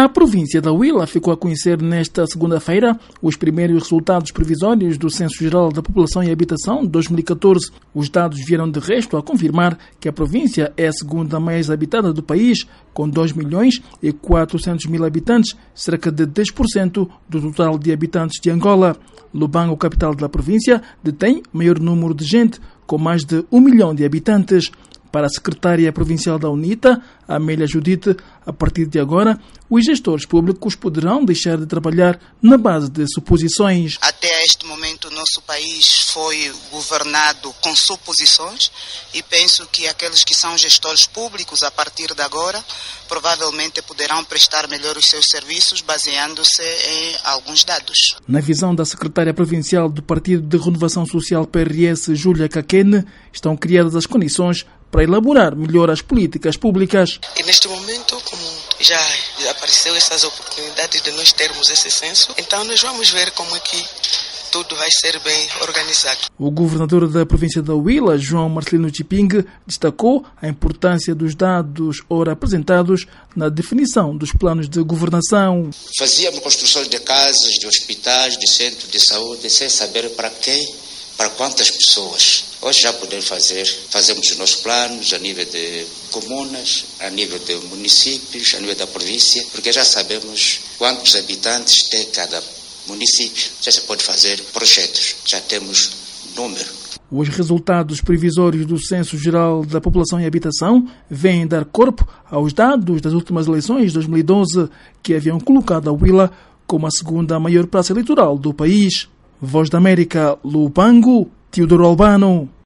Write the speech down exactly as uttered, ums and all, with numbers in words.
A província da Huila ficou a conhecer nesta segunda-feira os primeiros resultados provisórios do Censo Geral da População e Habitação de dois mil e catorze. Os dados vieram de resto a confirmar que a província é a segunda mais habitada do país, com dois milhões e quatrocentos mil habitantes, cerca de dez por cento do total de habitantes de Angola. Lubango, capital da província, detém maior número de gente, com mais de um milhão de habitantes. Para a secretária provincial da UNITA, Amélia Judite, a partir de agora, os gestores públicos poderão deixar de trabalhar na base de suposições. Até este momento, o nosso país foi governado com suposições e penso que aqueles que são gestores públicos, a partir de agora, provavelmente poderão prestar melhor os seus serviços baseando-se em alguns dados. Na visão da secretária provincial do Partido de Renovação Social P R S, Júlia Kaquene, estão criadas as condições para elaborar melhor as políticas públicas. E neste momento, como já, já apareceu essas oportunidades de nós termos esse censo, então nós vamos ver como é que tudo vai ser bem organizado. O governador da província da Huila, João Marcelino Chiping, destacou a importância dos dados ora apresentados na definição dos planos de governação. Fazíamos construções de casas, de hospitais, de centros de saúde, sem saber para quem, para quantas pessoas. Hoje já podemos fazer, fazemos os nossos planos a nível de comunas, a nível de municípios, a nível da província, porque já sabemos quantos habitantes tem cada município. Já se pode fazer projetos, já temos número. Os resultados previsórios do Censo Geral da População e Habitação vêm dar corpo aos dados das últimas eleições de dois mil e doze, que haviam colocado a Huila como a segunda maior praça eleitoral do país. Voz da América, Lubango, Teodoro Albano.